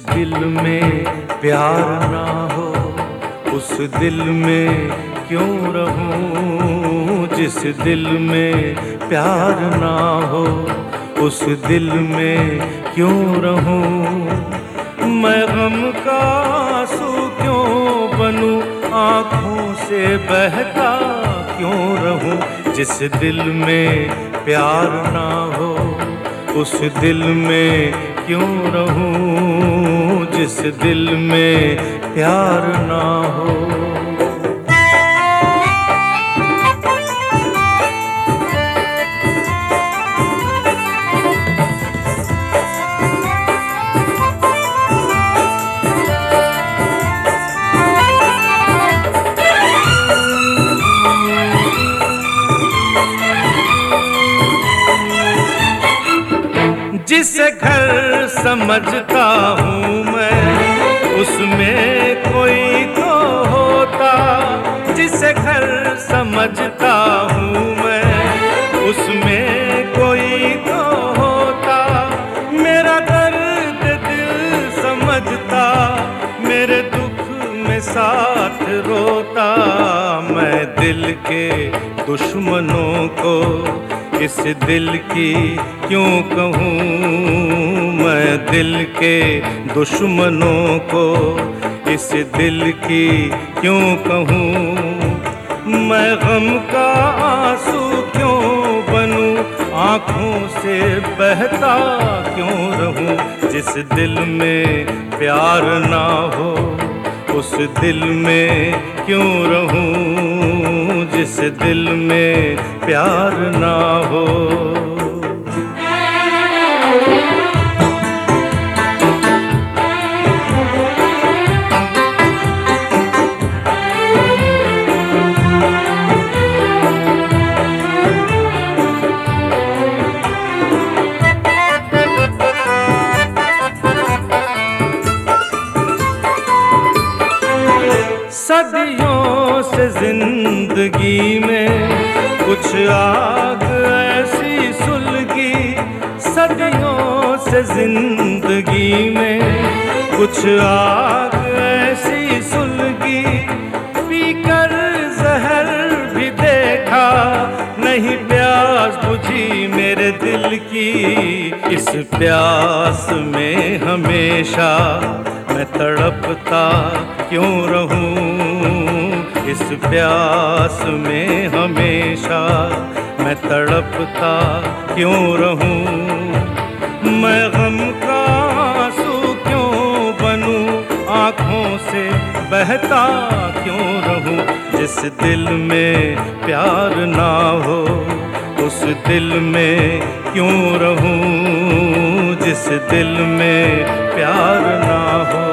दिल में प्यार ना हो, उस दिल में क्यों रहूं। जिस दिल में प्यार ना हो, उस दिल में क्यों रहूं। मैं गम का आंसू क्यों बनूं, आँखों से बहता क्यों रहूं। जिस दिल में प्यार ना हो, उस दिल में क्यों रहूं। जिस दिल में प्यार ना हो। जिसे घर समझता हूँ मैं, उसमें कोई तो होता। जिसे घर समझता हूँ मैं, उसमें कोई तो होता। मेरा दर्द दिल समझता, मेरे दुख में साथ रोता। मैं दिल के दुश्मनों को इस दिल की क्यों कहूँ। मैं दिल के दुश्मनों को इस दिल की क्यों कहूँ। मैं गम का आंसू क्यों बनूं, आँखों से बहता क्यों रहूं। जिस दिल में प्यार ना हो, उस दिल में क्यों रहूं। जिस दिल में प्यार ना हो। सदियों से जिंदगी में कुछ आग ऐसी सुलगी। सदियों से जिंदगी में कुछ आग ऐसी सुलगी। पीकर जहर भी देखा, नहीं प्यास बुझी मेरे दिल की। इस प्यास में हमेशा मैं तड़पता क्यों रहूं। इस प्यास में हमेशा मैं तड़पता क्यों रहूं। मैं गम का आंसू क्यों बनूं, आँखों से बहता क्यों रहूं। जिस दिल में प्यार ना हो, उस दिल में क्यों रहूं। जिस दिल में प्यार ना हो।